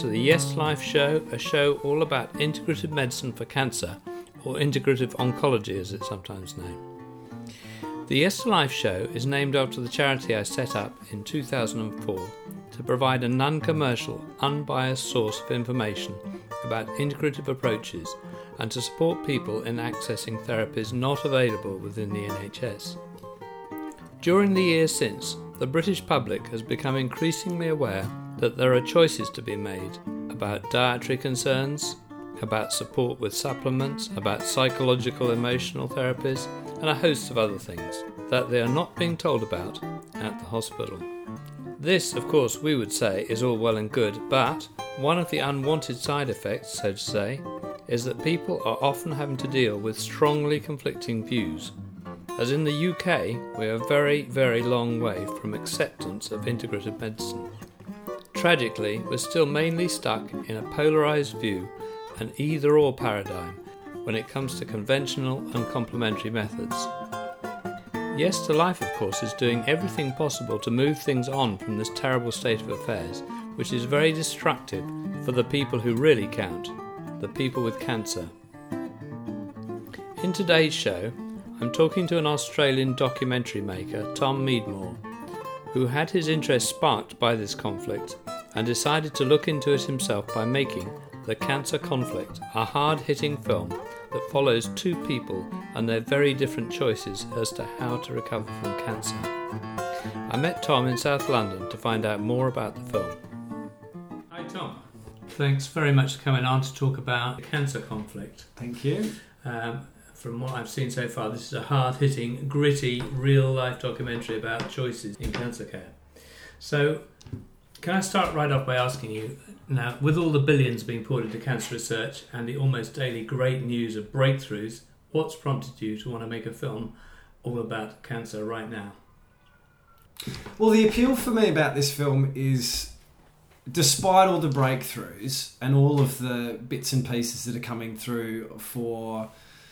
to the Yes Life Show, a show all about integrative medicine for cancer, or integrative oncology as it's sometimes known. The Yes to Life Show is named after the charity I set up in 2004 to provide a non-commercial, unbiased source of information about integrative approaches and to support people in accessing therapies not available within the NHS. During the years since, the British public has become increasingly aware that there are choices to be made about dietary concerns, about support with supplements, about psychological emotional therapies, and a host of other things that they are not being told about at the hospital. This, of course, we would say is all well and good, but one of the unwanted side effects, so to say, is that people are often having to deal with strongly conflicting views. As in the UK, we are a very, very long way from acceptance of integrative medicine. Tragically, we're still mainly stuck in a polarised view, an either-or paradigm, when it comes to conventional and complementary methods. Yes to Life, of course, is doing everything possible to move things on from this terrible state of affairs, which is very destructive for the people who really count, the people with cancer. In today's show, I'm talking to an Australian documentary maker, Tom Meadmore, who had his interest sparked by this conflict and decided to look into it himself by making The Cancer Conflict, a hard-hitting film that follows two people and their very different choices as to how to recover from cancer. I met Tom in South London to find out more about the film. Hi Tom, thanks very much for coming on to talk about The Cancer Conflict. Thank you. From what I've seen so far, this is a hard-hitting, gritty, real-life documentary about choices in cancer care. So, can I start right off by asking you, now, with all the billions being poured into cancer research and the almost daily great news of breakthroughs, what's prompted you to want to make a film all about cancer right now? Well, the appeal for me about this film is, despite all the breakthroughs and all of the bits and pieces that are coming through for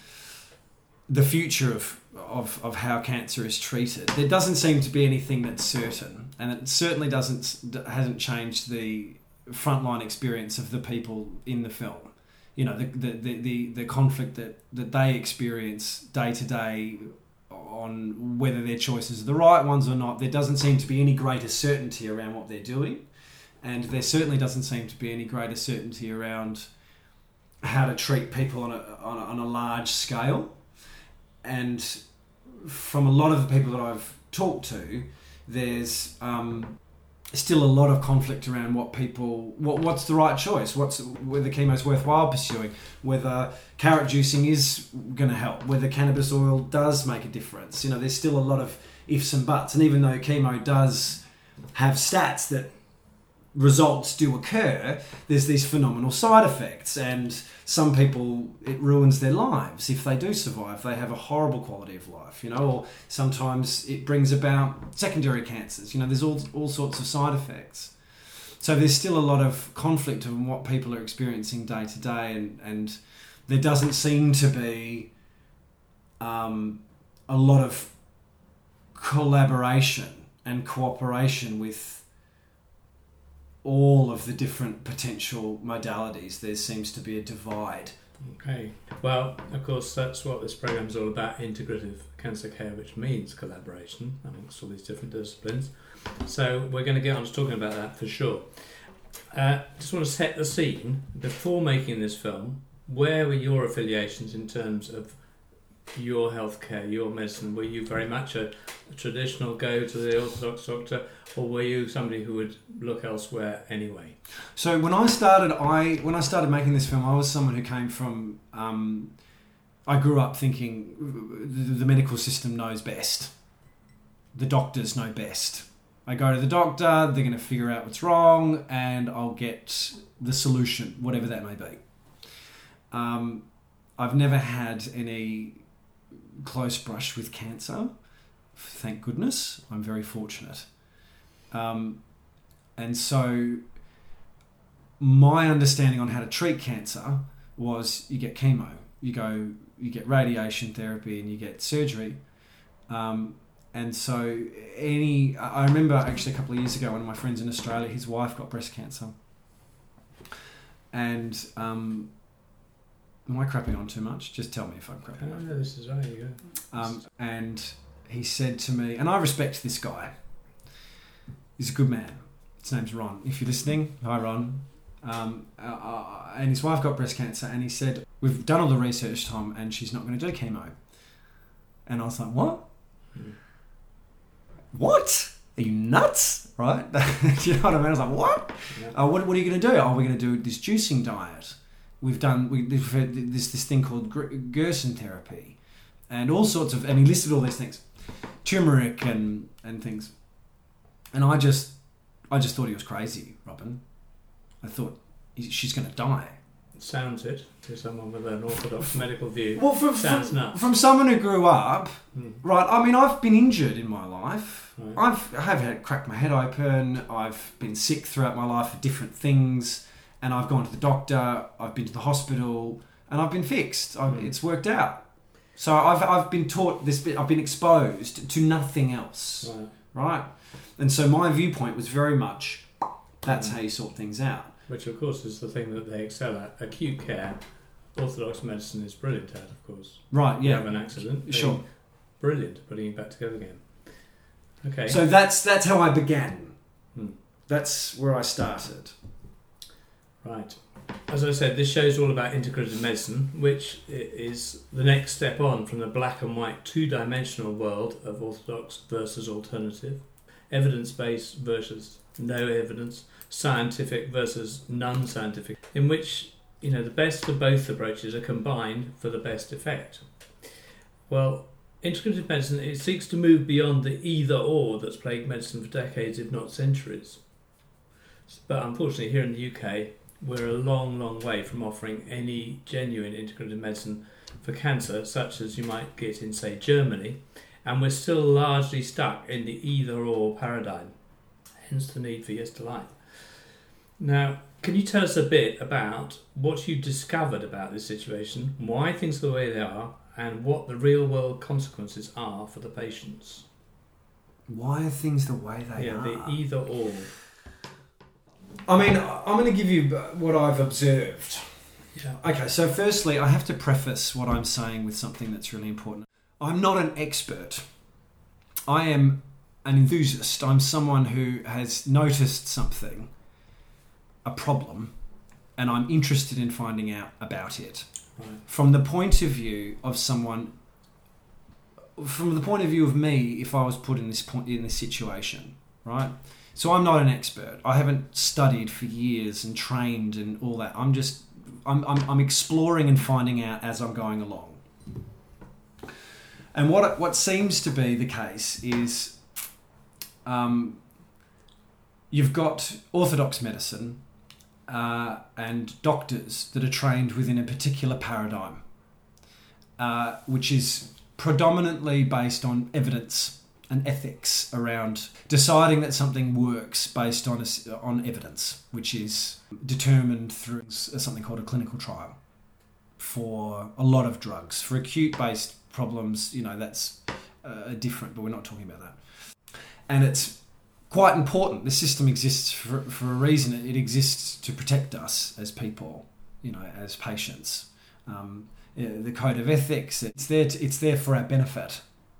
the future of how cancer is treated, there doesn't seem to be anything that's certain, and it certainly hasn't changed the frontline experience of the people in the film. You know, the conflict that they experience day to day on whether their choices are the right ones or not. There doesn't seem to be any greater certainty around what they're doing, and there certainly doesn't seem to be any greater certainty around how to treat people on a large scale. And from a lot of the people that I've talked to, there's still a lot of conflict around what's the right choice, whether chemo's worthwhile pursuing, whether carrot juicing is going to help, whether cannabis oil does make a difference. You know, there's still a lot of ifs and buts. And even though chemo does have stats that results do occur, there's these phenomenal side effects, and some people, it ruins their lives if they do survive. They have a horrible quality of life, you know, or sometimes it brings about secondary cancers. You know, there's all sorts of side effects. So there's still a lot of conflict on what people are experiencing day to day, and there doesn't seem to be a lot of collaboration and cooperation with all of the different potential modalities. There seems to be a divide. Okay. Well, of course, that's what this programme is all about, integrative cancer care, which means collaboration amongst all these different disciplines. So we're going to get on to talking about that for sure. Just want to set the scene. Before making this film, where were your affiliations in terms of your healthcare, your medicine? Were you very much a traditional go to the orthodox doctor, or were you somebody who would look elsewhere anyway? So when I started making this film, I was someone who came from I grew up thinking the medical system knows best. The doctors know best. I go to the doctor, they're going to figure out what's wrong, and I'll get the solution, whatever that may be. I've never had any close brush with cancer, thank goodness. I'm very fortunate. And so my understanding on how to treat cancer was you get chemo, you get radiation therapy, and you get surgery. And so I remember actually a couple of years ago, one of my friends in Australia, his wife got breast cancer. And am I crapping on too much? Just tell me if I'm crapping on. No, this is right. You go. And he said to me, and I respect this guy. He's a good man. His name's Ron. If you're listening, hi Ron. And his wife got breast cancer, and he said, we've done all the research, Tom, and she's not going to do chemo. And I was like, what? What? Are you nuts? Right? Do you know what I mean? I was like, what? Yeah. What are you going to do? Oh, we're going to do this juicing diet. We've had this thing called Gerson therapy, and all sorts of, and he listed all these things, turmeric and things. And I just thought he was crazy, Robin. I thought she's going to die. Sounds it to someone with an orthodox medical view. Well, from someone who grew up, right? I mean, I've been injured in my life. Right. I have had cracked my head open. I've been sick throughout my life for different things, and I've gone to the doctor. I've been to the hospital, and I've been fixed. It's worked out. So I've been taught this bit. I've been exposed to nothing else, right? And so my viewpoint was very much that's how you sort things out. Which, of course, is the thing that they excel at. Acute care, orthodox medicine is brilliant at, of course. Right, yeah. You have an accident. Sure. Brilliant at putting you back together again. Okay. So that's how I began. That's where I started. Right. As I said, this show is all about integrative medicine, which is the next step on from the black and white two-dimensional world of orthodox versus alternative, evidence-based versus no evidence, scientific versus non-scientific, in which, you know, the best of both approaches are combined for the best effect. Well, integrative medicine, it seeks to move beyond the either-or that's plagued medicine for decades, if not centuries. But unfortunately, here in the UK, we're a long, long way from offering any genuine integrative medicine for cancer, such as you might get in, say, Germany, and we're still largely stuck in the either-or paradigm, hence the need for Yes to Life. Now, can you tell us a bit about what you discovered about this situation, why things are the way they are, and what the real-world consequences are for the patients? Why are things the way they are? Yeah, the either-or. I mean, I'm going to give you what I've observed. Yeah. Okay, so firstly, I have to preface what I'm saying with something that's really important. I'm not an expert. I am an enthusiast. I'm someone who has noticed something, a problem, and I'm interested in finding out about it. Right. From the point of view of someone, from the point of view of me, if I was put in this situation, right? So I'm not an expert. I haven't studied for years and trained and all that. I'm exploring and finding out as I'm going along. And what seems to be the case is, you've got orthodox medicine and doctors that are trained within a particular paradigm, which is predominantly based on evidence and ethics around deciding that something works based on evidence, which is determined through something called a clinical trial for a lot of drugs. For acute-based problems, you know, that's different, but we're not talking about that. And it's quite important. The system exists for a reason. It exists to protect us as people, you know, as patients. The code of ethics, it's there for our benefit.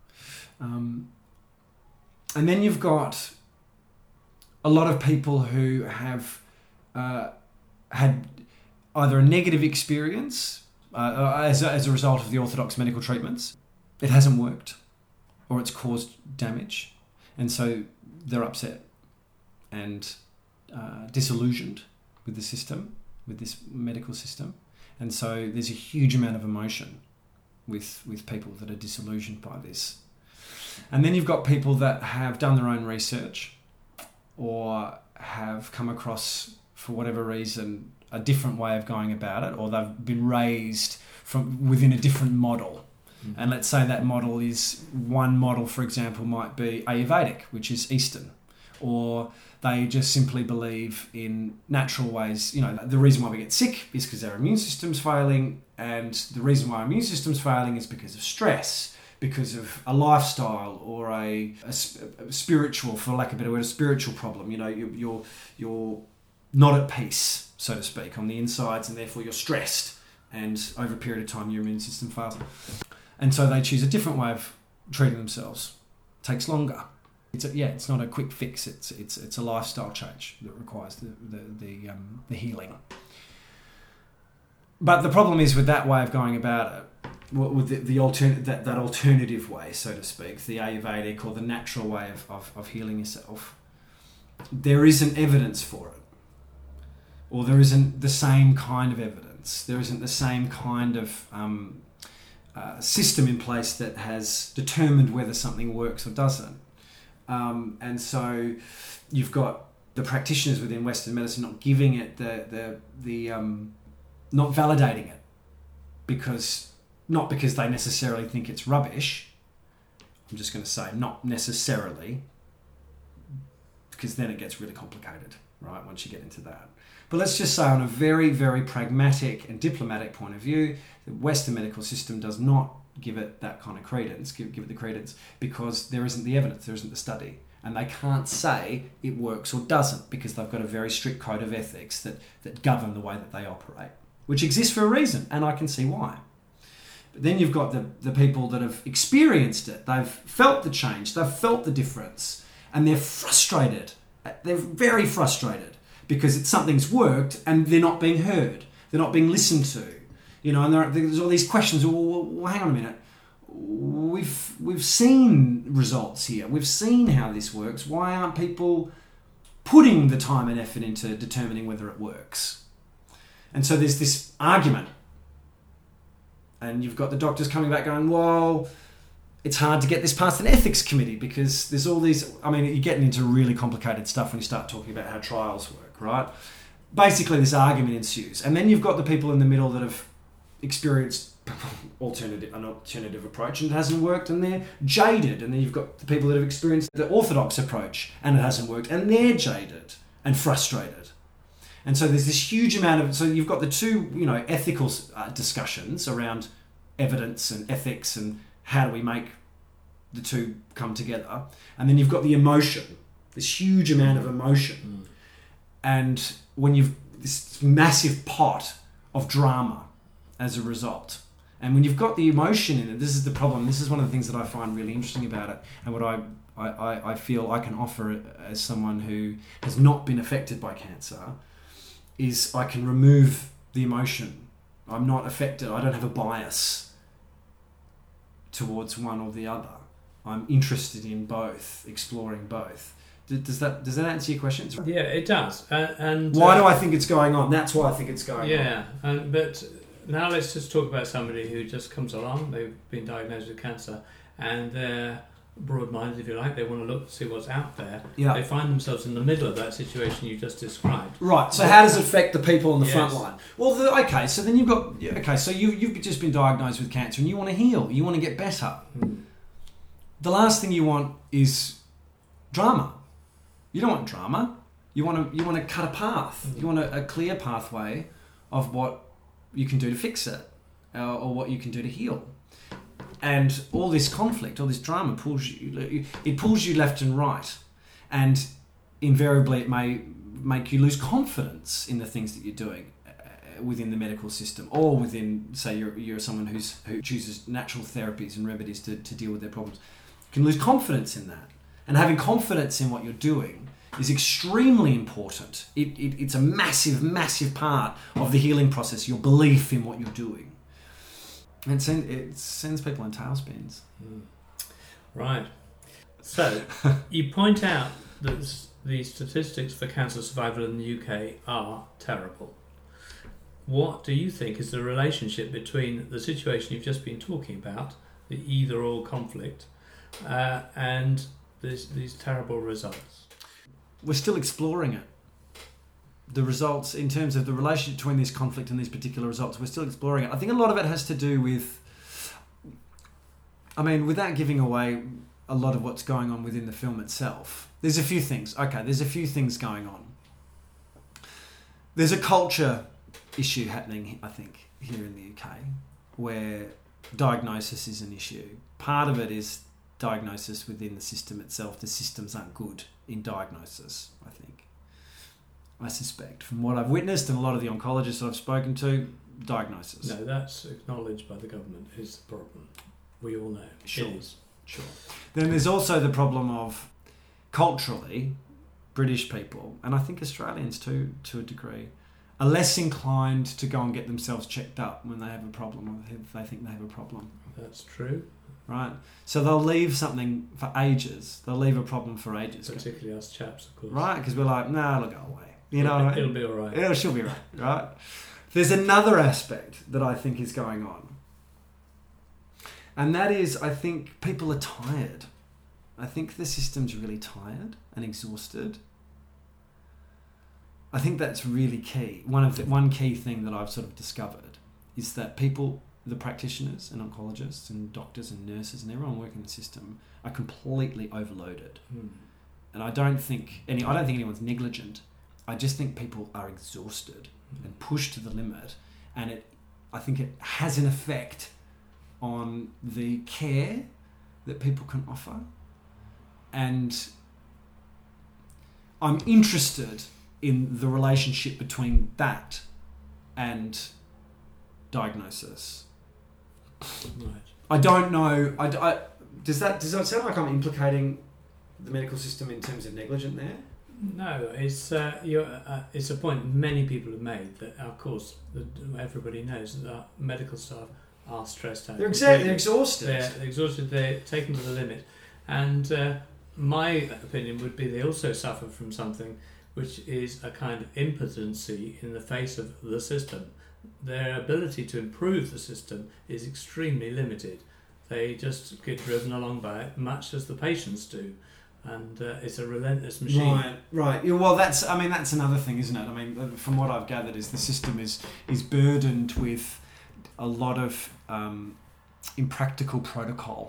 And then you've got a lot of people who have had either a negative experience as a result of the orthodox medical treatments. It hasn't worked, or it's caused damage, and so they're upset and disillusioned with the system, with this medical system. And so there's a huge amount of emotion with people that are disillusioned by this. And then you've got people that have done their own research or have come across, for whatever reason, a different way of going about it, or they've been raised from within a different model. Mm-hmm. And let's say that model is, one model, for example, might be Ayurvedic, which is Eastern, or they just simply believe in natural ways. You know, the reason why we get sick is because our immune system's failing, and the reason why our immune system's failing is because of stress, because of a lifestyle or a spiritual, for lack of a better word, a spiritual problem. You know, your not at peace, so to speak, on the insides, and therefore you're stressed, and over a period of time your immune system fails. And so they choose a different way of treating themselves. It takes longer. It's not a quick fix. It's a lifestyle change that requires the healing. But the problem is with that way of going about it, with that alternative way, so to speak, the Ayurvedic or the natural way of healing yourself, there isn't evidence for it, or there isn't the same kind of evidence. There isn't the same kind of system in place that has determined whether something works or doesn't. And so you've got the practitioners within Western medicine not giving it not validating it, not because they necessarily think it's rubbish. I'm just going to say not necessarily, because then it gets really complicated, right, once you get into that. But let's just say on a very, very pragmatic and diplomatic point of view, the Western medical system does not give it that kind of credence, give it the credence, because there isn't the evidence, there isn't the study. And they can't say it works or doesn't, because they've got a very strict code of ethics that govern the way that they operate, which exists for a reason, and I can see why. But then you've got the people that have experienced it. They've felt the change, they've felt the difference, and they're frustrated. They're very frustrated because something's worked and they're not being heard. They're not being listened to. And there's all these questions. Well, hang on a minute. We've seen results here. We've seen how this works. Why aren't people putting the time and effort into determining whether it works? And so there's this argument. And you've got the doctors coming back going, well, it's hard to get this past an ethics committee because there's all these... I mean, you're getting into really complicated stuff when you start talking about how trials work, right? Basically, this argument ensues. And then you've got the people in the middle that have experienced an alternative approach and it hasn't worked and they're jaded. And then you've got the people that have experienced the orthodox approach and it hasn't worked and they're jaded and frustrated. And so there's this huge amount of... So you've got the two, ethical discussions around evidence and ethics and how do we make the two come together. And then you've got the emotion, this huge amount of emotion. And when you've this massive pot of drama as a result. And when you've got the emotion in it, this is the problem. This is one of the things that I find really interesting about it. And what I feel I can offer as someone who has not been affected by cancer is I can remove the emotion. I'm not affected. I don't have a bias towards one or the other. I'm interested in both, exploring both. Does that answer your question? Yeah, it does. And why do I think it's going on? That's why I think it's going on. Yeah, but now let's just talk about somebody who just comes along. They've been diagnosed with cancer, and they're broad-minded, if you like. They want to look, see what's out there. Yeah. They find themselves in the middle of that situation you just described. Right. So how does it affect the people on the front line? Well, so then you've got... Okay, so you've just been diagnosed with cancer and you want to heal. You want to get better. The last thing you want is drama. You don't want drama. You want to cut a path. You want a clear pathway of what you can do to fix it or what you can do to heal. And all this conflict, all this drama pulls you left and right. And invariably it may make you lose confidence in the things that you're doing within the medical system or within, say, you're someone who chooses natural therapies and remedies to deal with their problems. You can lose confidence in that. And having confidence in what you're doing is extremely important. It's a massive, massive part of the healing process, your belief in what you're doing. And it sends people in tailspins. Right. So, you point out that the statistics for cancer survival in the UK are terrible. What do you think is the relationship between the situation you've just been talking about, the either-or conflict, and these terrible results? We're still exploring it. The results, in terms of the relationship between this conflict and these particular results, we're still exploring it. I think a lot of it has to do with... I mean, without giving away a lot of what's going on within the film itself, there's a few things. Okay, there's a few things going on. There's a culture issue happening, I think, here in the UK, where diagnosis is an issue. Part of it is diagnosis within the system itself. The systems aren't good in diagnosis, I think. I suspect, from what I've witnessed and a lot of the oncologists that I've spoken to. Diagnosis. No, that's acknowledged by the government is the problem. We all know. Sure. It is. Sure. Then there's also the problem of, culturally, British people, and I think Australians too, to a degree, are less inclined to go and get themselves checked up when they have a problem or if they think they have a problem. That's true. Right? So they'll leave something for ages. They'll leave a problem for ages. Particularly us chaps, of course. Right? Because we're like, nah, it'll go away. You know what I mean? It'll be all right. It should be right, right? There's another aspect that I think is going on. And that is, I think people are tired. I think the system's really tired and exhausted. I think that's really key. One key thing that I've sort of discovered is that people, the practitioners and oncologists and doctors and nurses and everyone working in the system are completely overloaded. And I don't think anyone's negligent. I just think people are exhausted and pushed to the limit, and I think it has an effect on the care that people can offer. And I'm interested in the relationship between that and diagnosis. Right. I don't know. Does that sound like I'm implicating the medical system in terms of negligent there? No, it's a point many people have made that, of course, everybody knows that our medical staff are stressed out. They're exhausted. They're exhausted. They're taken to the limit, and my opinion would be they also suffer from something which is a kind of impotency in the face of the system. Their ability to improve the system is extremely limited. They just get driven along by it, much as the patients do. And it's a relentless machine. Right. Yeah, well, that's another thing, isn't it? I mean, from what I've gathered, is the system is burdened with a lot of impractical protocol,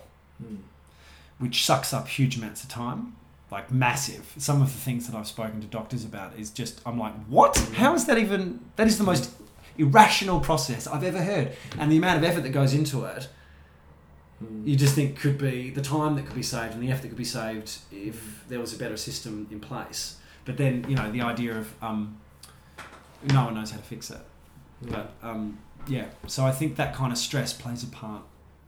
which sucks up huge amounts of time, like massive. Some of the things that I've spoken to doctors about is just, I'm like, what? How is that even? That is the most irrational process I've ever heard, and the amount of effort that goes into it. You just think could be the time that could be saved and the effort that could be saved if there was a better system in place. But then, the idea of no one knows how to fix it. But so I think that kind of stress plays a part.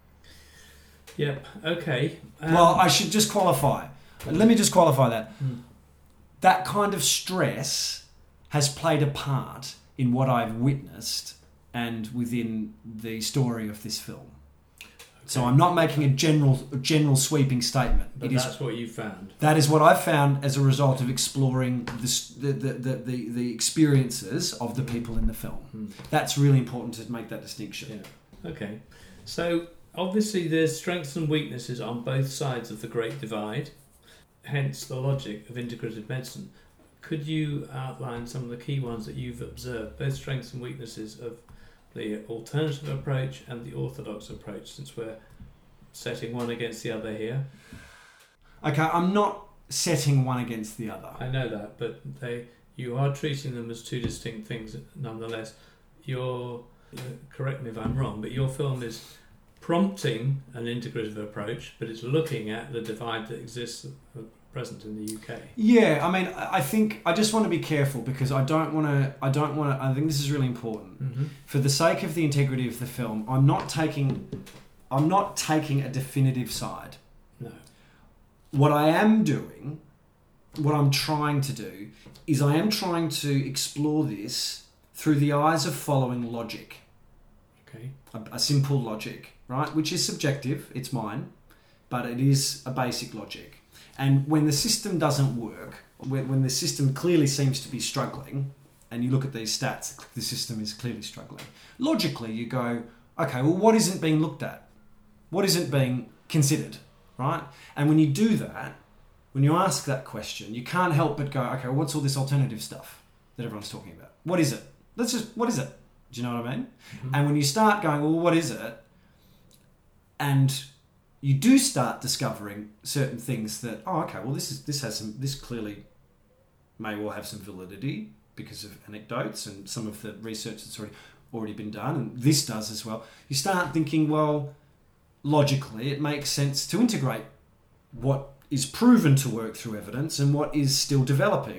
Yep. Okay. Well, I should just qualify. Let me just qualify that. That kind of stress has played a part in what I've witnessed and within the story of this film. So I'm not making a general sweeping statement. But that's what you found. That is what I've found as a result of exploring the experiences of the people in the film. That's really important to make that distinction. Yeah. Okay. So obviously there's strengths and weaknesses on both sides of the Great Divide, hence the logic of integrative medicine. Could you outline some of the key ones that you've observed, both strengths and weaknesses of the alternative approach and the orthodox approach, since we're setting one against the other here? Okay, I'm not setting one against the other. I know that, but you are treating them as two distinct things nonetheless. Correct me if I'm wrong, but your film is prompting an integrative approach, but it's looking at the divide that exists present in the UK. Yeah, I mean, I think I just want to be careful because I think this is really important. For the sake of the integrity of the film, I'm not taking a definitive side. No. What I am doing, what I'm trying to do, is I am trying to explore this through the eyes of following logic. Okay. A simple logic, right? Which is subjective, it's mine, but it is a basic logic. And when the system doesn't work, when the system clearly seems to be struggling, and you look at these stats, the system is clearly struggling. Logically, you go, okay, well, what isn't being looked at? What isn't being considered, right? And when you do that, when you ask that question, you can't help but go, okay, what's all this alternative stuff that everyone's talking about? What is it? What is it? Do you know what I mean? And when you start going, well, what is it? And you do start discovering certain things that, okay, well, this clearly may well have some validity because of anecdotes and some of the research that's already been done, and this does as well. You start thinking, well, logically, it makes sense to integrate what is proven to work through evidence and what is still developing.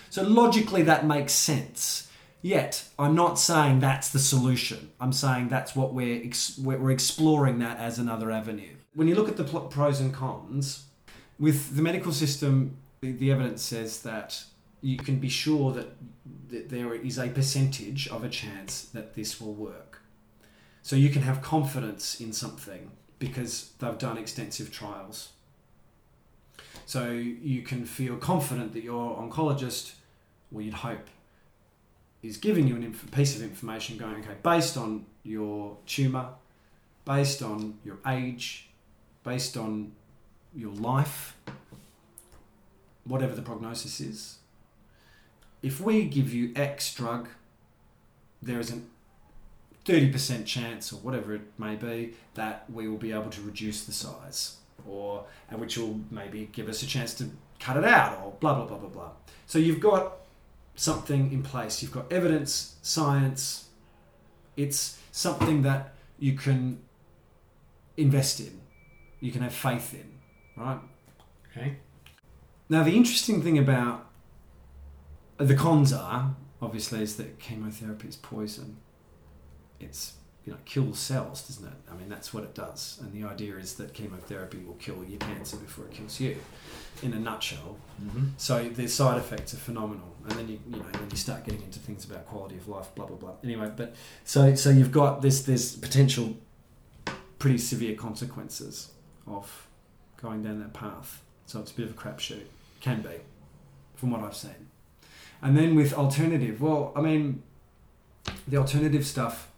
So logically that makes sense. Yet, I'm not saying that's the solution. I'm saying that's what we're exploring that as another avenue. When you look at the pros and cons, with the medical system, the evidence says that you can be sure that there is a percentage of a chance that this will work. So you can have confidence in something because they've done extensive trials. So you can feel confident that your oncologist, or you'd hope, is giving you a piece of information going, okay, based on your tumour, based on your age, based on your life, whatever the prognosis is, if we give you X drug, there is a 30% chance, or whatever it may be, that we will be able to reduce the size, and which will maybe give us a chance to cut it out, or blah, blah, blah, blah, blah. So you've got something in place. You've got evidence, science. It's something that you can invest in. You can have faith in, right? Okay. Now, the interesting thing about the cons are, obviously, is that chemotherapy is poison. It's, kills cells, doesn't it? I mean, that's what it does. And the idea is that chemotherapy will kill your cancer before it kills you, in a nutshell. Mm-hmm. So the side effects are phenomenal. And then then you start getting into things about quality of life, blah, blah, blah. Anyway, but so you've got there's potential pretty severe consequences of going down that path. So it's a bit of a crapshoot. Can be, from what I've seen. And then with alternative, well, I mean, the alternative stuff,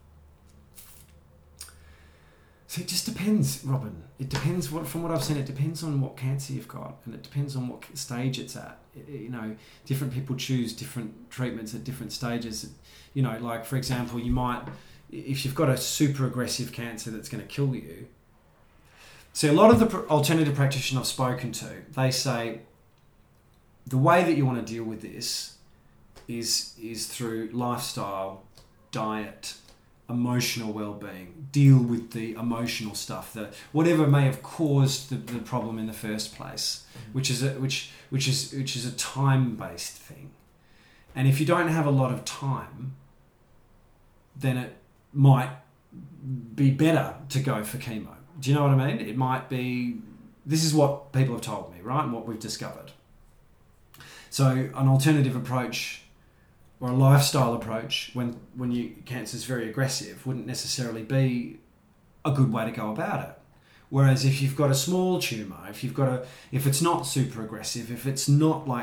so it just depends, Robin. It depends, from what I've seen, it depends on what cancer you've got, and it depends on what stage it's at. Different people choose different treatments at different stages. Like, for example, you might, if you've got a super aggressive cancer that's going to kill you. So a lot of the alternative practitioners I've spoken to, they say the way that you want to deal with this is through lifestyle, diet, emotional well-being. Deal with the emotional stuff, that whatever may have caused the problem in the first place, which is a time-based thing. And if you don't have a lot of time, then it might be better to go for chemo. Do you know what I mean? It might be. This is what people have told me, right, and what we've discovered. So an alternative approach, or a lifestyle approach, when your cancer is very aggressive, wouldn't necessarily be a good way to go about it. Whereas if you've got a small tumour, if it's not super aggressive, if it's not like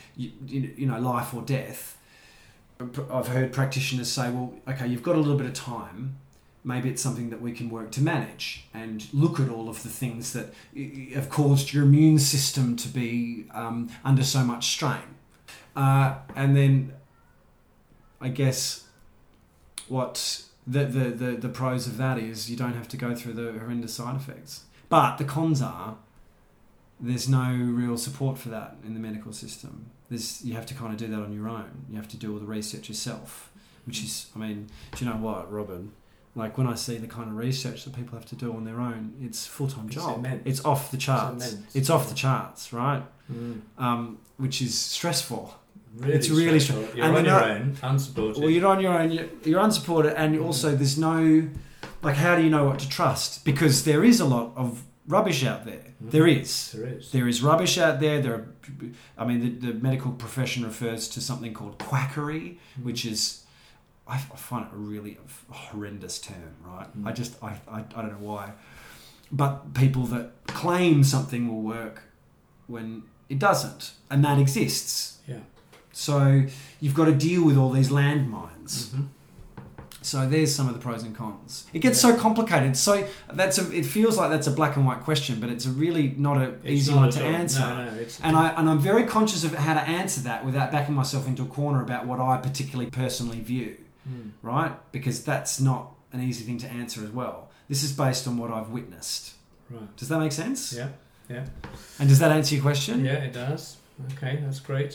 life or death, I've heard practitioners say, well, okay, you've got a little bit of time. Maybe it's something that we can work to manage and look at all of the things that have caused your immune system to be under so much strain. And then I guess what the pros of that is, you don't have to go through the horrendous side effects. But the cons are, there's no real support for that in the medical system. You have to kind of do that on your own. You have to do all the research yourself, which is, I mean, do you know what, Robin? Like, when I see the kind of research that people have to do on their own, it's a full-time job. It's off the charts. It's off the charts, right? Mm. Which is stressful. It's really stressful. You're on your own, unsupported. Well, you're on your own. You're unsupported, and also there's no, like, how do you know what to trust? Because there is a lot of rubbish out there. Mm. There is rubbish out there. The medical profession refers to something called quackery, which is, I find it a really horrendous term, right? Mm. I don't know why. But people that claim something will work when it doesn't, and that exists. Yeah. So you've got to deal with all these landmines. Mm-hmm. So there's some of the pros and cons. It gets so complicated. So it feels like that's a black and white question, but it's really not an easy one to answer. No, I'm very conscious of how to answer that without backing myself into a corner about what I particularly personally view. Right? Because that's not an easy thing to answer as well. This is based on what I've witnessed. Right. Does that make sense? Yeah. And does that answer your question? Yeah, it does. Okay, that's great.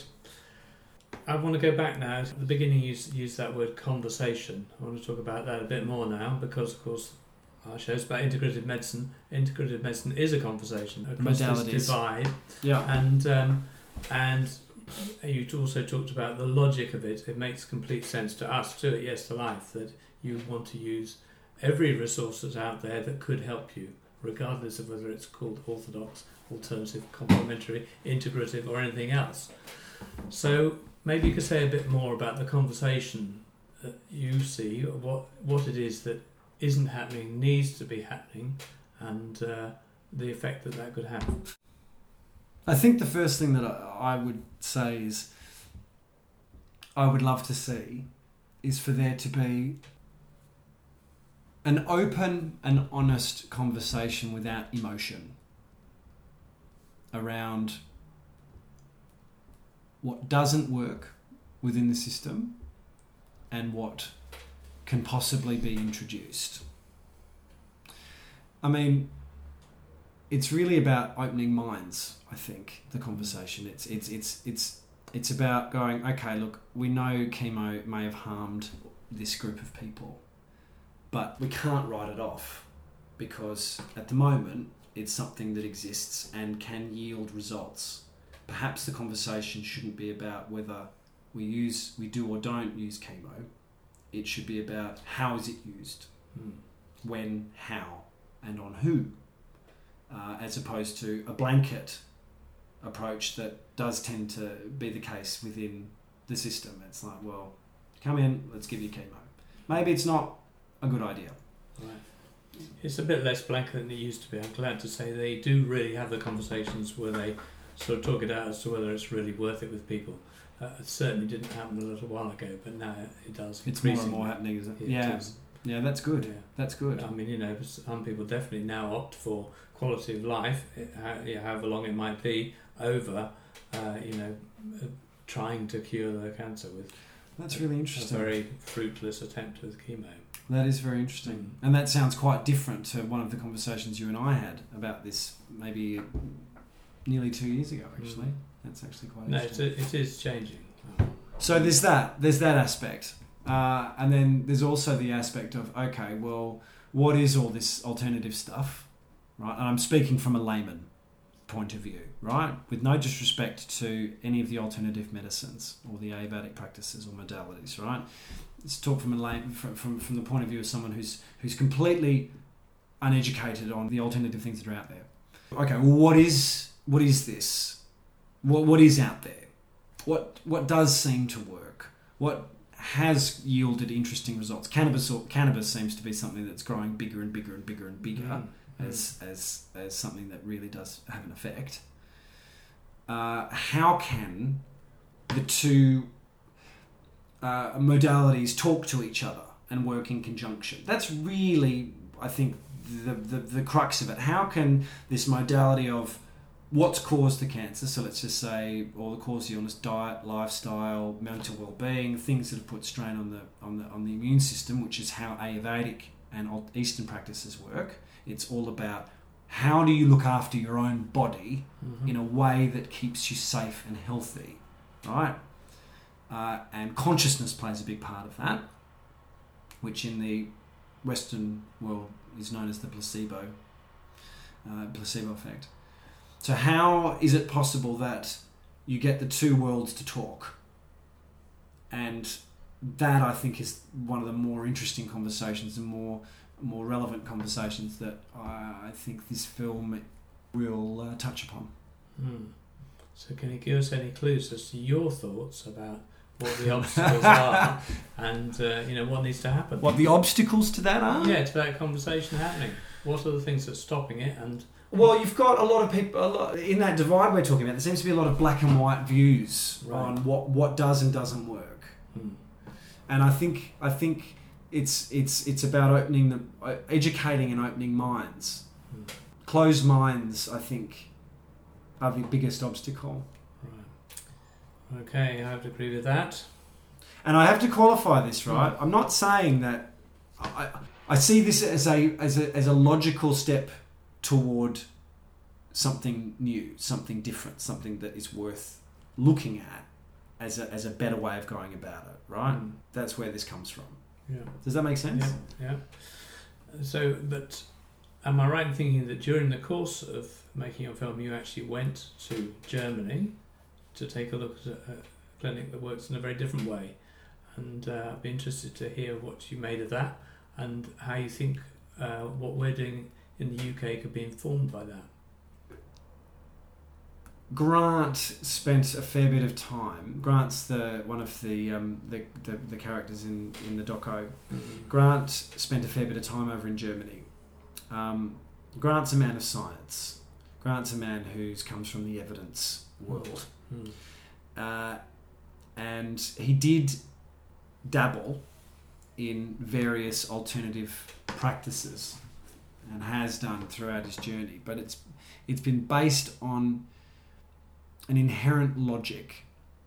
I want to go back now. At the beginning, you used that word conversation. I want to talk about that a bit more now because, of course, our show's about integrative medicine. Integrative medicine is a conversation across this divide. Yeah. And you also talked about the logic of it. It makes complete sense to us too at Yes to Life that you want to use every resource that's out there that could help you, regardless of whether it's called orthodox, alternative, complementary, integrative, or anything else. So maybe you could say a bit more about the conversation that you see, what it is that isn't happening, needs to be happening, and the effect that could have. I think the first thing that I would say is I would love to see is for there to be an open and honest conversation without emotion around what doesn't work within the system and what can possibly be introduced. I mean, it's really about opening minds, I think, the conversation. It's about going, okay, look, we know chemo may have harmed this group of people, but we can't write it off because at the moment it's something that exists and can yield results. Perhaps the conversation shouldn't be about whether we do or don't use chemo. It should be about how is it used, when, how, and on who, as opposed to a blanket approach that does tend to be the case within the system. It's like, well, come in, let's give you chemo. Maybe it's not a good idea. Right. It's a bit less blanket than it used to be. I'm glad to say they do really have the conversations where they sort of talk it out as to whether it's really worth it with people. It certainly didn't happen a little while ago, but now it does. It's more and more happening, isn't it? Yeah. Yeah, that's good. Yeah. That's good. I mean, some people definitely now opt for quality of life, however long it might be, over, trying to cure their cancer with. That's really interesting. A very fruitless attempt with chemo. That is very interesting. And that sounds quite different to one of the conversations you and I had about this maybe nearly 2 years ago, actually. That's actually quite interesting. No, it is changing. So there's that aspect. And then there's also the aspect of, okay, well, what is all this alternative stuff, right? And I'm speaking from a layman point of view, right? With no disrespect to any of the alternative medicines or the Ayurvedic practices or modalities, right? Let's talk from the point of view of someone who's completely uneducated on the alternative things that are out there. Okay, well, what is this? What is out there? What does seem to work? What has yielded interesting results? Cannabis seems to be something that's growing bigger and bigger and bigger and bigger as something that really does have an effect. How can the two modalities talk to each other and work in conjunction? That's really, I think, the crux of it. How can this modality of what's caused the cancer, so let's just say, or the cause of the illness, diet, lifestyle, mental well-being, things that have put strain on the immune system, which is how Ayurvedic and Eastern practices work. It's all about how do you look after your own body in a way that keeps you safe and healthy, right? And consciousness plays a big part of that, which in the Western world is known as the placebo effect. So how is it possible that you get the two worlds to talk? And that, I think, is one of the more interesting conversations and more relevant conversations that I think this film will touch upon. So can you give us any clues as to your thoughts about what the obstacles are and what needs to happen? What the obstacles to that are? Yeah, to that conversation happening. What are the things that's stopping it? And well, you've got a lot of people in that divide we're talking about. There seems to be a lot of black and white views on what does and doesn't work. And I think it's about educating and opening minds. Closed minds, I think, are the biggest obstacle. Right. Okay, I have to agree with that. And I have to qualify this, right? I'm not saying that. I see this as a logical step toward something new, something different, something that is worth looking at as a better way of going about it, right? That's where this comes from. Yeah. Does that make sense? Yeah. So, but am I right in thinking that during the course of making your film, you actually went to Germany to take a look at a clinic that works in a very different way. And I'd be interested to hear what you made of that and how you think what we're doing in the UK could be informed by that. Grant spent a fair bit of time. Grant's one of the characters in the doco. Mm-hmm. Grant spent a fair bit of time over in Germany. Grant's a man of science. Grant's a man who comes from the evidence world. Mm. And he did dabble in various alternative practices and has done throughout his journey, but it's been based on an inherent logic.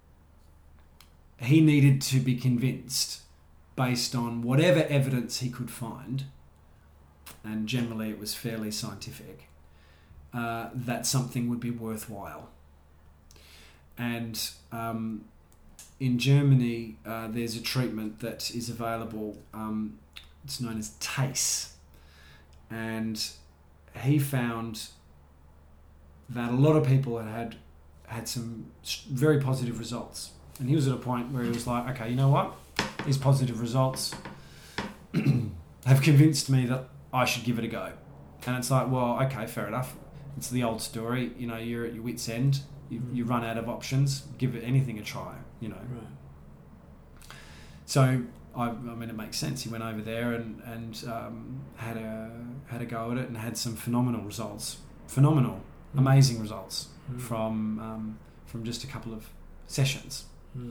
He needed to be convinced based on whatever evidence he could find, and generally it was fairly scientific, that something would be worthwhile. And in Germany, there's a treatment that is available. It's known as TACE. And he found that a lot of people had some very positive results. And he was at a point where he was like, okay, you know what? These positive results have convinced me that I should give it a go. And it's like, well, okay, fair enough. It's the old story. You know, you're at your wit's end. You run out of options. Give it anything a try, you know. Right. So, I mean, it makes sense. He went over there and had a go at it and had some phenomenal results. Amazing results from just a couple of sessions.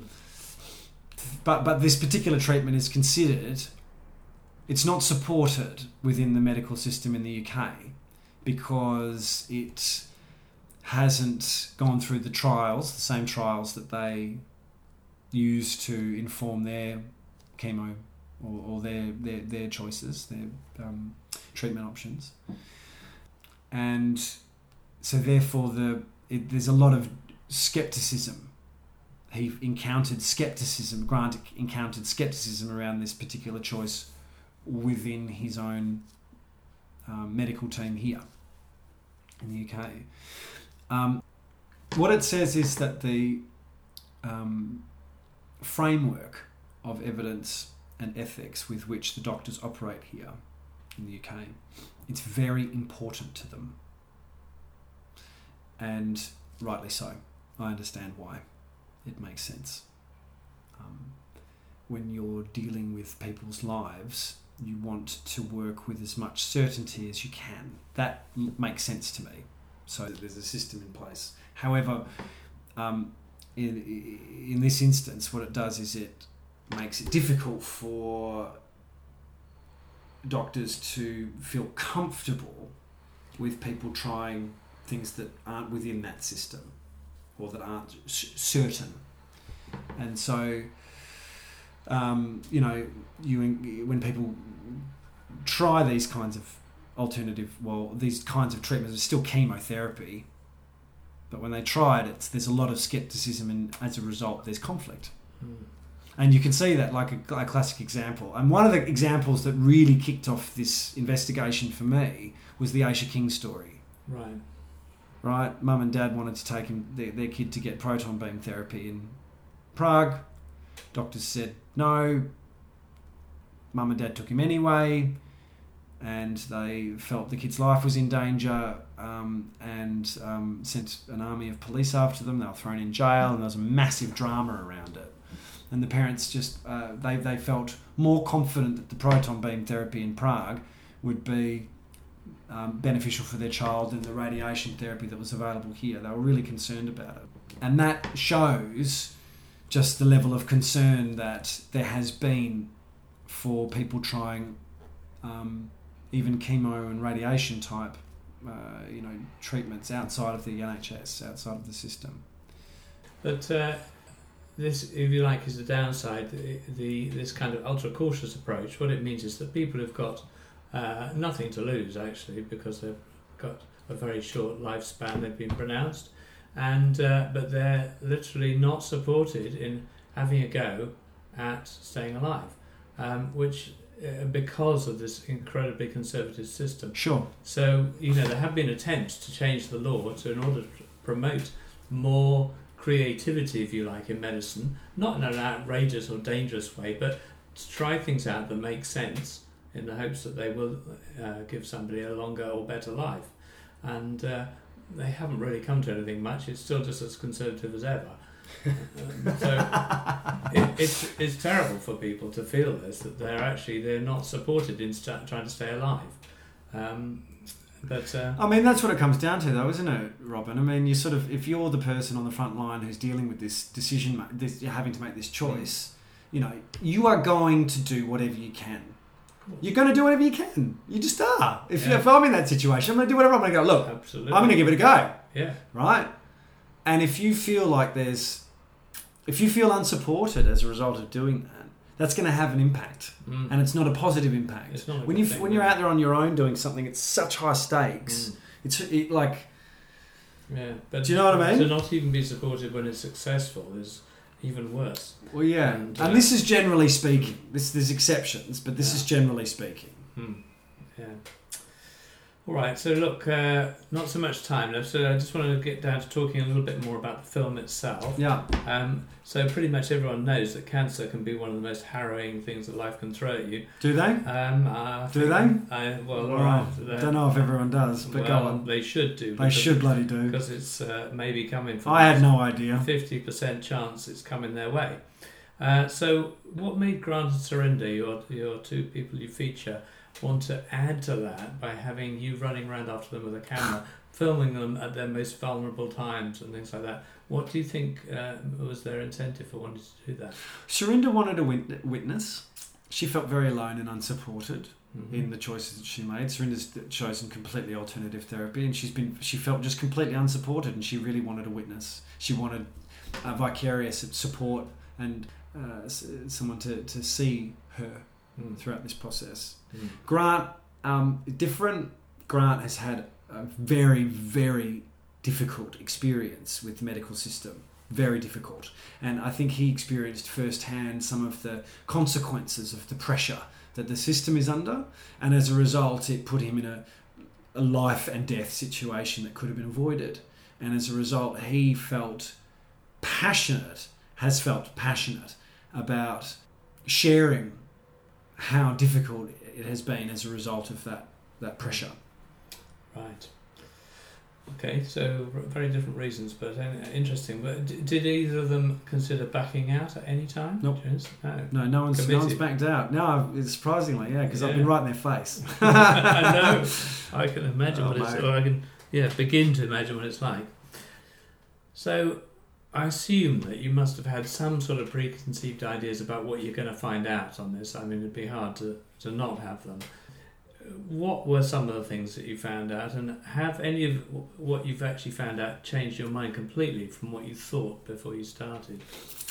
But this particular treatment is considered, it's not supported within the medical system in the UK because it hasn't gone through the same trials that they use to inform their chemo or their choices, their treatment options. And so therefore there's a lot of skepticism. Grant encountered skepticism around this particular choice within his own medical team here in the UK. What it says is that the framework of evidence and ethics with which the doctors operate here in the UK, it's very important to them. And rightly so. I understand why. It makes sense. When you're dealing with people's lives, you want to work with as much certainty as you can. That makes sense to me. So there's a system in place. However, in this instance, what it does is it makes it difficult for doctors to feel comfortable with people trying things that aren't within that system or that aren't certain. And so, when people try these kinds of these kinds of treatments, it's still chemotherapy, but when they try it, there's a lot of skepticism, and as a result, there's conflict. And you can see that, like a classic example. And one of the examples that really kicked off this investigation for me was the Aisha King story. Right? Mum and Dad wanted to take their kid to get proton beam therapy in Prague. Doctors said no. Mum and Dad took him anyway, and they felt the kid's life was in danger, and sent an army of police after them. They were thrown in jail, and there was a massive drama around it. And the parents just they felt more confident that the proton beam therapy in Prague would be beneficial for their child than the radiation therapy that was available here. They were really concerned about it. And that shows just the level of concern that there has been for people trying even chemo and radiation type treatments outside of the NHS, outside of the system. But this, if you like, is the downside. This kind of ultra cautious approach. What it means is that people have got nothing to lose, actually, because they've got a very short lifespan. They've been pronounced, and but they're literally not supported in having a go at staying alive, which because of this incredibly conservative system. Sure. So there have been attempts to change the law in order to promote more creativity, if you like, in medicine, not in an outrageous or dangerous way, but to try things out that make sense in the hopes that they will give somebody a longer or better life. And they haven't really come to anything much. It's still just as conservative as ever. It's terrible for people to feel this, that they're not supported in trying to stay alive. But I mean, that's what it comes down to, though, isn't it, Robin? I mean, you sort of, if you're the person on the front line who's dealing with this decision, you're having to make this choice. You know, you are going to do whatever you can. You're going to do whatever you can. You just are. If I'm in that situation, I'm going to do whatever. I'm going to go, look, absolutely, I'm going to give it a go. Yeah. Right? And if you feel like if you feel unsupported as a result of doing that, that's going to have an impact. And it's not a positive impact. It's not when you're out there on your own doing something, it's such high stakes. But do you know what I mean? To not even be supported when it's successful is even worse. Well, yeah. And this is generally speaking. There's exceptions, but this is generally speaking. Yeah. All right, so look, not so much time left, so I just want to get down to talking a little bit more about the film itself. Yeah. So pretty much everyone knows that cancer can be one of the most harrowing things that life can throw at you. Do they? Do they? Well, all right. I don't know if everyone does, but go on. They should do. They should bloody do. Because it's maybe coming from... I had no idea. 50% chance it's coming their way. So what made Grant and Surinder, your two people you feature, want to add to that by having you running around after them with a camera, filming them at their most vulnerable times and things like that? What do you think was their incentive for wanting to do that? Surinder wanted a witness. She felt very alone and unsupported in the choices that she made. Surinder's chosen completely alternative therapy, and she felt just completely unsupported, and she really wanted a witness. She wanted a vicarious support and someone to see her throughout this process. Grant, different. Grant has had a very, very difficult experience with the medical system. Very difficult. And I think he experienced firsthand some of the consequences of the pressure that the system is under. And as a result, it put him in a life and death situation that could have been avoided. And as a result, he has felt passionate about sharing how difficult it has been as a result of that pressure. Right. Okay, so very different reasons, but interesting. But did either of them consider backing out at any time? Nope. No one's backed out. No, surprisingly, because I've been right in their face. I know. I can imagine I can begin to imagine what it's like. So I assume that you must have had some sort of preconceived ideas about what you're going to find out on this. I mean, it'd be hard to not have them. What were some of the things that you found out, and have any of what you've actually found out changed your mind completely from what you thought before you started?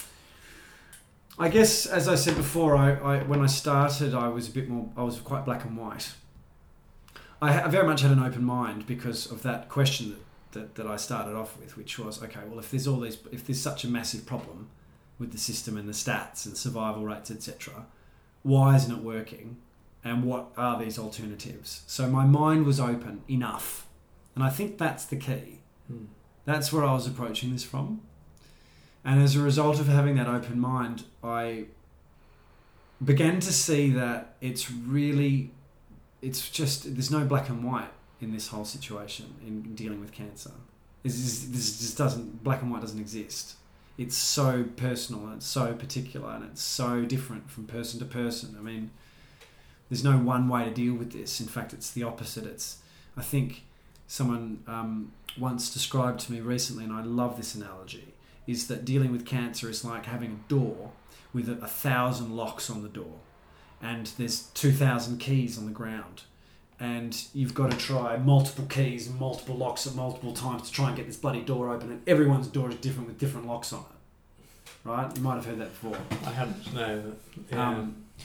I guess, as I said before, I when I started, I was quite black and white. I very much had an open mind because of that question that I started off with, which was, okay, well, if there's such a massive problem with the system and the stats and survival rates, etc., why isn't it working? And what are these alternatives? So my mind was open enough. And I think that's the key. That's where I was approaching this from. And as a result of having that open mind, I began to see that there's no black and white in this whole situation in dealing with cancer. Black and white doesn't exist. It's so personal and it's so particular and it's so different from person to person. I mean, there's no one way to deal with this. In fact, it's the opposite. I think someone once described to me recently, and I love this analogy, is that dealing with cancer is like having a door with 1,000 locks on the door, and there's 2,000 keys on the ground, and you've got to try multiple keys and multiple locks at multiple times to try and get this bloody door open, and everyone's door is different with different locks on it. Right? You might have heard that before. I haven't, no. Yeah.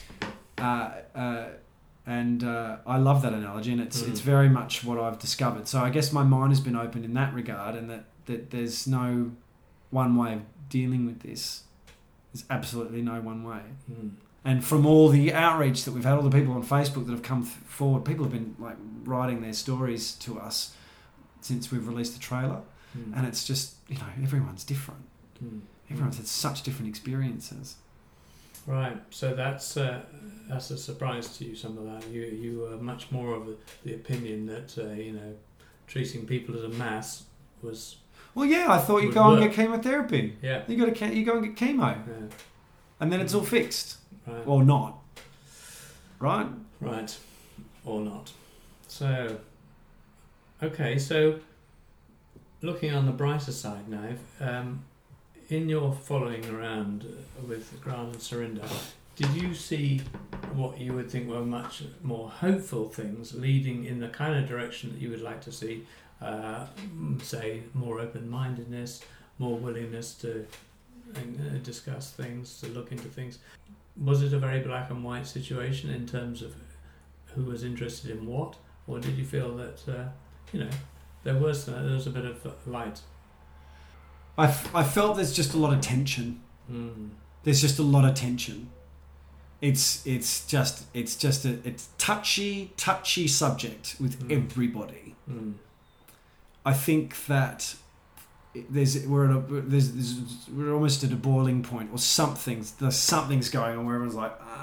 I love that analogy, and it's very much what I've discovered. So I guess my mind has been opened in that regard, and that there's no one way of dealing with this. There's absolutely no one way. And from all the outreach that we've had, all the people on Facebook that have come forward, people have been like writing their stories to us since we've released the trailer, and it's just, everyone's different. Everyone's had such different experiences. Right, so that's a surprise to you. Some of that you were much more of the opinion that treating people as a mass was. Well, yeah, I thought you go and get chemotherapy. Yeah, you go and get chemo, and then it's all fixed, right. or not. Right, or not. So, okay, so looking on the brighter side now. In your following around with Grant and Surinder, did you see what you would think were much more hopeful things leading in the kind of direction that you would like to see? Say more open-mindedness, more willingness to discuss things, to look into things. Was it a very black and white situation in terms of who was interested in what, or did you feel that there was a bit of light? I felt there's just a lot of tension. There's just a lot of tension. It's touchy subject with everybody. I think that we're almost at a boiling point, or something's going on where everyone's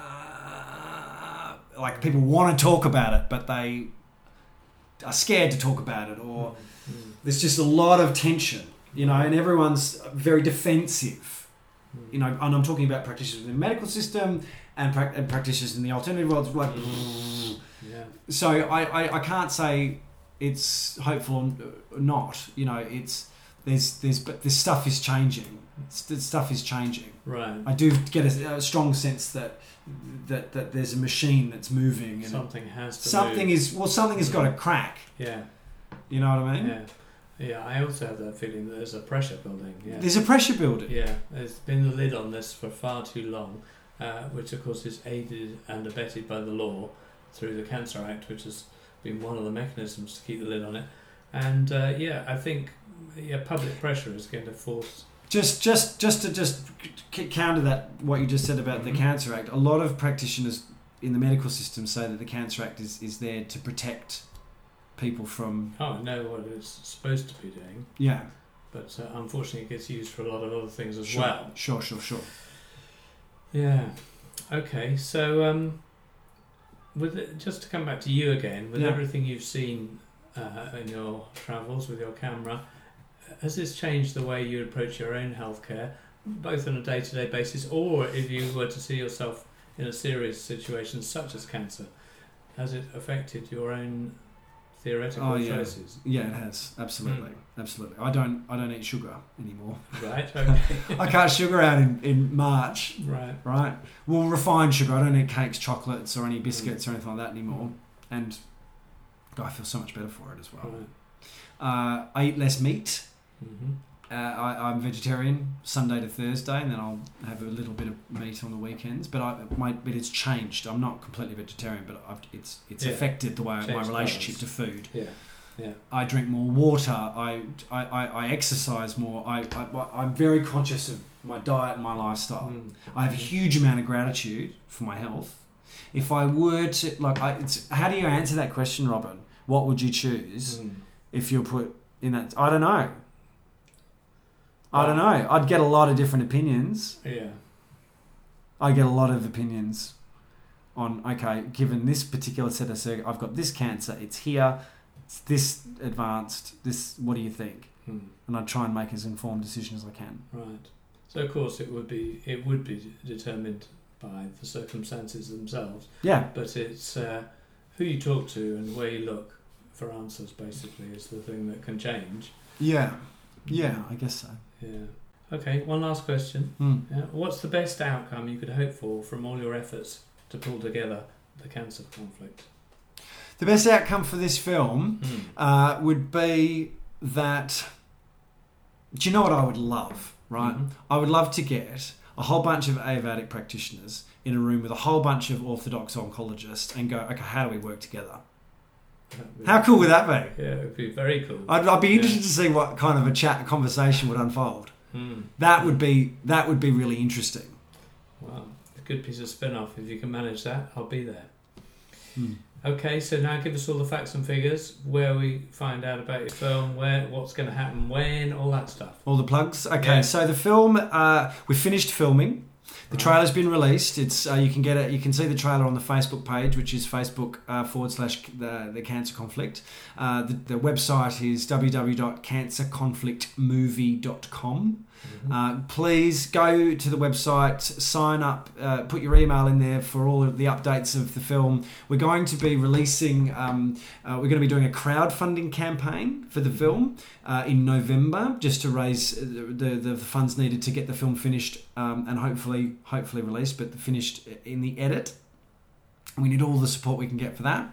like people want to talk about it, but they are scared to talk about it, or there's just a lot of tension. And everyone's very defensive. And I'm talking about practitioners in the medical system and practitioners in the alternative world. Like, So I can't say it's hopeful or not. But this stuff is changing. Stuff is changing. Right. I do get a strong sense that there's a machine that's moving. And something has to. Something has got to crack. Yeah. You know what I mean? Yeah. Yeah, I also have that feeling that there's a pressure building. Yeah. There's a pressure building. Yeah, there's been a lid on this for far too long, which of course is aided and abetted by the law through the Cancer Act, which has been one of the mechanisms to keep the lid on it. And I think public pressure is going to force. Just to counter that, what you just said about the Cancer Act, a lot of practitioners in the medical system say that the Cancer Act is there to protect people from... Oh, I know what it's supposed to be doing. Yeah. But unfortunately it gets used for a lot of other things as well. Sure. Yeah. Okay, so just to come back to you again, with everything you've seen in your travels with your camera, has this changed the way you approach your own healthcare, both on a day-to-day basis, or if you were to see yourself in a serious situation such as cancer, has it affected your own theoretical choices? Yeah, it has. Absolutely. I don't eat sugar anymore. Right. Okay. I cut sugar out in March. Right. Well, refined sugar. I don't eat cakes, chocolates, or any biscuits or anything like that anymore. And I feel so much better for it as well. Right. I eat less meat. Mm-hmm. I'm vegetarian Sunday to Thursday, and then I'll have a little bit of meat on the weekends. But it's changed. I'm not completely vegetarian, but it's affected the way my relationship to food. Yeah. I drink more water. I exercise more. I'm very conscious of my diet and my lifestyle. I have a huge amount of gratitude for my health. If I were to how do you answer that question, Robin? What would you choose if you're put in that? I don't know. I'd get a lot of different opinions. Yeah. I get a lot of opinions on, okay, given this particular set of circuit, I've got this cancer, it's here, it's this advanced, what do you think? And I'd try and make as informed decision as I can. Right. So of course it would be determined by the circumstances themselves. Yeah. But it's who you talk to and where you look for answers basically is the thing that can change. Yeah. Yeah, I guess so. Yeah. Okay, one last question. Yeah. What's the best outcome you could hope for from all your efforts to pull together the cancer conflict? The best outcome for this film would be that... Do you know what I would love, right? I would love to get a whole bunch of Ayurvedic practitioners in a room with a whole bunch of orthodox oncologists and go, okay, how do we work together? How cool would that be? Yeah, it would be very cool. I'd be interested to see what kind of a conversation would unfold. That would be really interesting. Wow, a good piece of spin-off. If you can manage that, I'll be there. Okay, so now give us all the facts and figures, where we find out about your film, what's going to happen, when, all that stuff. All the plugs. Okay, Yeah. so the film, we finished filming. The trailer's been released. It's you can get it. You can see the trailer on the Facebook page, which is Facebook / the Cancer Conflict. The website is www.cancerconflictmovie.com. Please go to the website, sign up, put your email in there for all of the updates of the film. We're going to be releasing, we're going to be doing a crowdfunding campaign for the film in November, just to raise the funds needed to get the film finished and hopefully released, but finished in the edit. We need all the support we can get for that.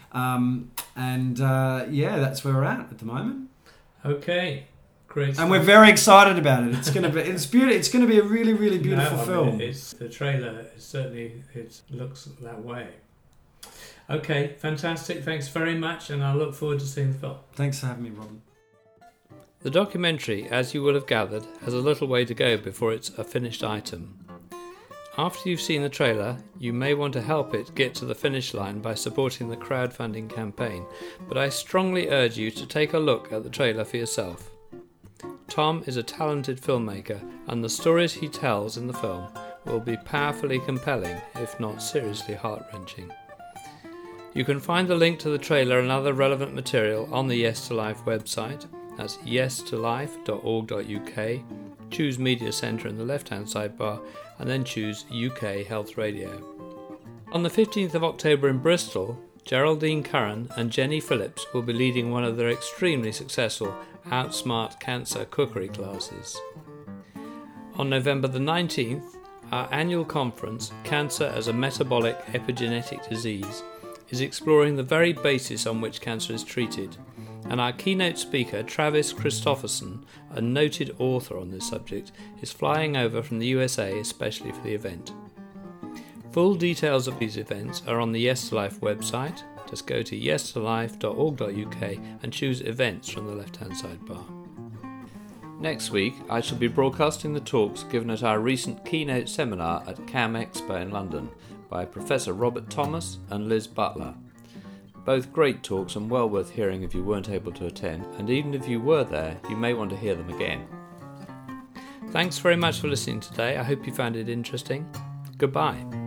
That's where we're at the moment. Okay. Great. And we're very excited about it. It's going to be beautiful. It's going to be a really, really beautiful film. The trailer certainly looks that way. Okay, fantastic. Thanks very much, and I look forward to seeing the film. Thanks for having me, Robin. The documentary, as you will have gathered, has a little way to go before it's a finished item. After you've seen the trailer, you may want to help it get to the finish line by supporting the crowdfunding campaign, but I strongly urge you to take a look at the trailer for yourself. Tom is a talented filmmaker, and the stories he tells in the film will be powerfully compelling, if not seriously heart-wrenching. You can find the link to the trailer and other relevant material on the Yes to Life website. That's yestolife.org.uk. Choose Media Centre in the left-hand sidebar, and then choose UK Health Radio. On the 15th of October in Bristol, Geraldine Curran and Jenny Phillips will be leading one of their extremely successful Outsmart Cancer cookery classes. On November the 19th, our annual conference, Cancer as a Metabolic Epigenetic Disease, is exploring the very basis on which cancer is treated, and our keynote speaker, Travis Christofferson, a noted author on this subject, is flying over from the USA especially for the event. Full details of these events are on the Yes to Life website. Just go to yestolife.org.uk and choose events from the left-hand sidebar. Next week, I shall be broadcasting the talks given at our recent keynote seminar at CAM Expo in London by Professor Robert Thomas and Liz Butler. Both great talks and well worth hearing if you weren't able to attend, and even if you were there, you may want to hear them again. Thanks very much for listening today. I hope you found it interesting. Goodbye.